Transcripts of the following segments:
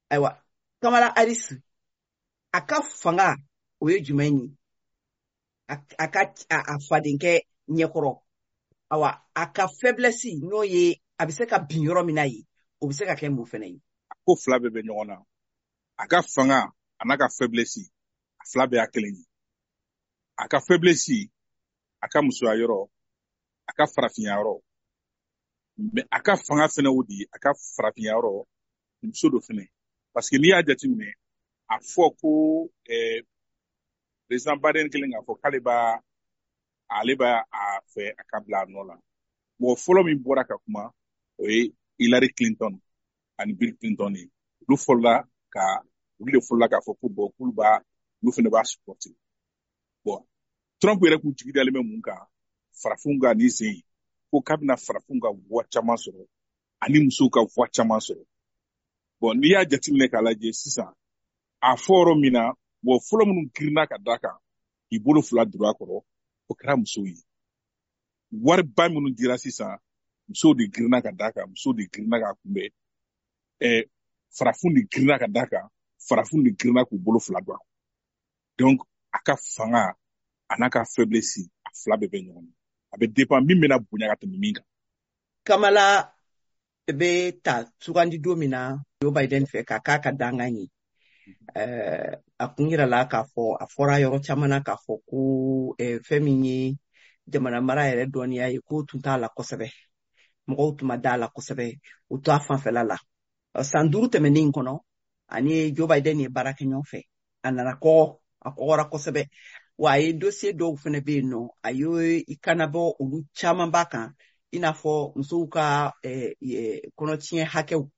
Ayiwa, Kamala Harris, a ka fanga o ye jumɛn ye? A ka a fadenkɛ ɲɛkɔrɔ. Awa, a ka faiblesse n'o ye a bɛ se ka bin yɔrɔ min na ye, o bɛ se ka kɛ mun fɛnɛ ye? Ko fila bɛɛ bɛ ɲɔgɔn na. A ka fanga a n'a ka faiblesse, a fila bɛɛ y'a kelen ye. A ka faiblesse, a ka musoya yɔrɔ, a ka farafinya yɔrɔ. Mais a ka fanga fɛnɛ o di, a ka farafinya yɔrɔ, muso do fɛnɛ. Parce que n'i y'a jateminɛ, a fɔ ko président Biden kelen k'a fɔ k'ale b'a a fɛ a ka bila a nɔ la. Mɔgɔ fɔlɔ min bɔra ka kuma, o ye Hillary Clinton ani Bill Clinton ye. Olu de fɔlɔla k'a fɔ ko bon olu fɛnɛ b'a supporter. Bon, Trump yɛrɛ k'u jigi dalen bɛ mun kan, farafinw ka nin sen ko k'a bɛna farafinw ka voix caman sɔrɔ ani musow ka voix caman sɔrɔ. Bon, n'i y'a jateminɛ k'a lajɛ sisan, a fɔ yɔrɔ min na, bon, fɔlɔ minnu girinna ka d'a kan, k'i bolo fila dur'a kɔrɔ, o kɛra musow ye. Wariba minnu dira sisan, musow de girinna ka d'a kan, musow de girinna ka kunbɛn. Farafinw de girinna ka d'a kan, farafinw de girinna k'u bolo fila don a kɔrɔ. Donc, a ka fanga a n'a ka faiblesse, a fila bɛɛ bɛ ɲɔgɔn na. A bɛ dépend min bɛna bonya ka tɛmɛ min kan. Kamala bɛ ta sugandi don min na Joe Biden fɛ k'a ka dangan ye. A kun yirala k'a fɔ, a fɔra yɔrɔ caman na k'a fɔ ko fɛn min ye jamana mara yɛrɛ dɔnniya ye k'o tun t'a la kosɛbɛ. Mɔgɔw tun ma d'a la kosɛbɛ, u to a fanfɛla la. San 5 tɛmɛnen kɔnɔ, ani Joe Biden ye baara kɛ ɲɔgɔn fɛ. A nana a kɔgɔra kosɛbɛ. Wa a ye dossier dɔw fɛnɛ bɛ yen nɔ, a ye I kana bɔ olu caman ba kan, I n'a fɔ musow ka kɔnɔtiɲɛ hakɛw,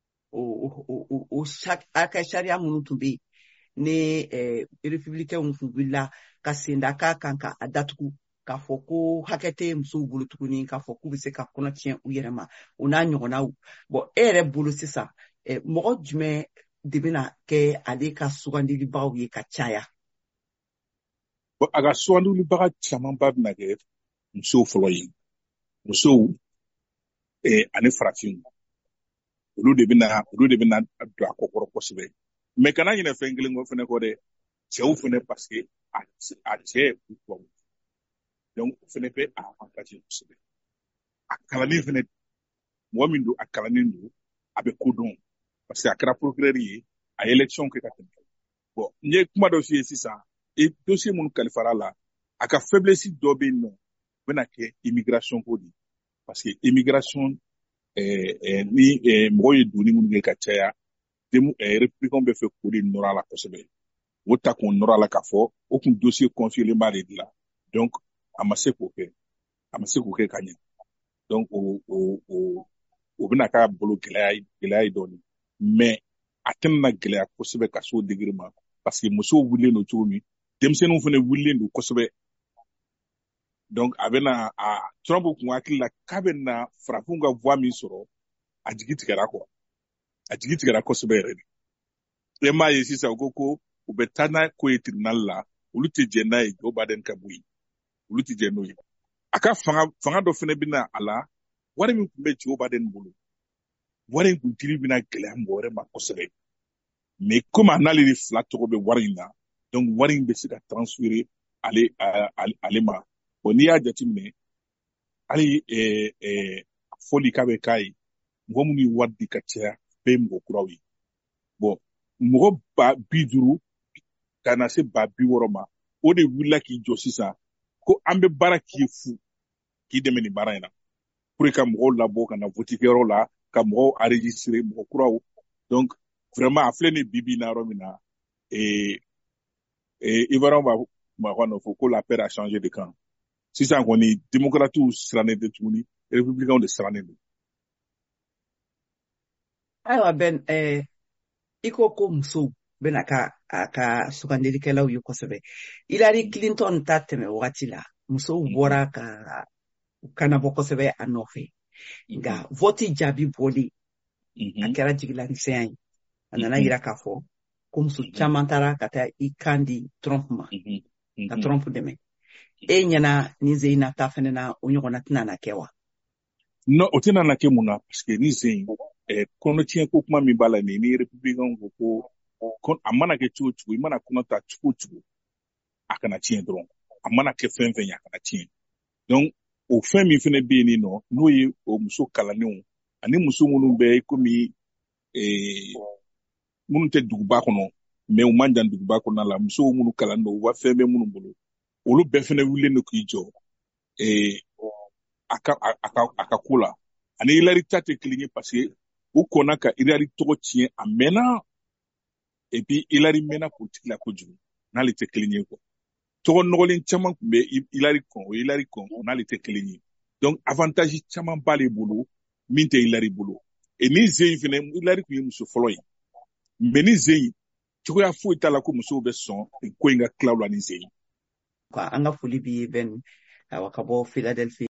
o hakɛ sariya minnu tun bɛ yen, ni républicains tun wulila ka senda k'a kan ka a datugu, k'a fɔ ko hakɛ tɛ musow bolo tuguni, k'a fɔ k'u bɛ se ka kɔnɔ tiɲɛ u yɛrɛ ma, o n'a ɲɔgɔnnaw. Bon, e yɛrɛ bolo sisan, mɔgɔ jumɛn de bɛna kɛ ale ka sugandilibagaw ye ka caya? Bon, a ka sugandilibaga camanba bɛna kɛ musow fɔlɔ ye. Musow ani farafinw. Olu de bɛna don a kɔkɔrɔ kosɛbɛ. Mais kana ɲinɛ fɛn kelen kɔ fɛnɛ kɔ dɛ, cɛw fɛnɛ parce que a cɛ u tubabu. Donc, o fɛnɛ bɛ a avantage kosɛbɛ. A kalanin fɛnɛ, mɔgɔ min don a kalanin don, a bɛ ko dɔn. Parce que a kɛra procureur ye, a ye élection kɛ ka tɛmɛ. Bon, n ye kuma dɔ f'i ye sisan, dossier minnu kalifara la, a ka faiblesse dɔ bɛ yen nɔ, o bɛna kɛ immigration ko de. Parce que immigration, ni mɔgɔw ye doni minnu kɛ ka caya, républicains bɛ fɛ k'o de nɔrɔ a la kosɛbɛ. O ta k'o nɔrɔ a la k'a fɔ, o kun dossier confié b'ale de la. Donc, a ma se k'o kɛ ka ɲɛ. Donc, o bɛna k'a bolo gɛlɛya ye dɔɔni. Mais a tɛna gɛlɛya kosɛbɛ ka s'o degré ma. Parce que musow wulilen don cogo min, denmisɛnninw fɛnɛ wulilen don kosɛbɛ. Donc, a bɛna Trump kun hakili la k'a bɛna farafinw ka voix min sɔrɔ, a jigi tigɛra quoi. A jigi tigɛra kosɛbɛ yɛrɛ de. E m'a ye sisan ko u bɛ taa n'a ko ye tribunal la, olu tɛ jɛ n'a ye Joe Biden ka bɔ yen. Olu tɛ jɛ n'o ye. A ka fanga dɔ fɛnɛ bɛna a la, wari min tun bɛ Joe Biden bolo, wari in kun dili bɛna gɛlɛya mɔgɔ wɛrɛ ma kosɛbɛ. Mais comme n'ale de fila tɔgɔ bɛ wari in na, donc wari in bɛ se ka transférer ale ma. Bon, n'i y'a jateminɛ, hali fɔli k'a bɛ k'a ye, mɔgɔ minnu ye wari di ka caya, bɛɛ ye mɔgɔ kuraw ye. Bon, mɔgɔ 50 ka na se 60 ma, o de wulila k'i jɔ sisan, ko an bɛ baara k'i ye fu, k'i dɛmɛ nin baara in na. Pour que ka mɔgɔw labɔ ka na vote kɛyɔrɔ la, ka mɔgɔw enregistrer, mɔgɔ kuraw. Donc, vraiment, a filɛ ni bibi na yɔrɔ min na, Ivoiriens b'a fɔ ko la paix a changé de camp. Sisan kɔni, démocrates sirannen tɛ tuguni, républicains de sirannen don. Ayiwa Ben, I ko musow bɛna a ka sugandilikɛlaw ye kosɛbɛ. Hillary Clinton ta tɛmɛ wagati la, musow bɔra ka kanabɔ kosɛbɛ a nɔfɛ. Nka vote jaabi bɔli, a kɛra jigilanisɛnya ye. A nana yira k'a fɔ ko muso caman taara ka taa I kan di Trump ma, ka Trump dɛmɛ. E ɲɛna ni Zeyi nata fɛnɛ na o ɲɔgɔnna tɛna na kɛ wa? Non, o tɛna na kɛ mun na parce que ni Zeyi kɔnɔtiɲɛ ko kuma min b'a la nin ni républicain ko a mana kɛ cogo cogo i mana kɔnɔ ta cogo cogo a kana tiɲɛ dɔrɔn a mana kɛ fɛn fɛn ye a kana tiɲɛ donc o fɛn min fɛnɛ bɛ yen nɔ n'o ye o muso kalannenw ani muso minnu bɛ komi minnu tɛ duguba kɔnɔ mais u man jan duguba kɔnɔna la muso minnu kalan don u ka fɛn bɛ minnu bolo olu bɛɛ fɛnɛ wulilen don k'i jɔ a ka ko la ani Hilary ta tɛ kelen ye parce que u kɔnna ka Hilary tɔgɔ tiɲɛ a mɛnna et puis Hilary mɛnna politique la kojugu n'ale tɛ kelen ye quoi tɔgɔ nɔgɔlen caman tun bɛ Hilary kɔn n'ale tɛ kelen ye donc avantage caman b'ale bolo min tɛ Hilary bolo et ni Zeyi fɛnɛ Hilary tun ye muso fɔlɔ ye mais ni Zeyi cogoya foyi t'a la ko musow bɛ sɔn ko in ka tila o la ni Zeyi. An ka foli b'i ye Ben ka bɔ Philadelphie.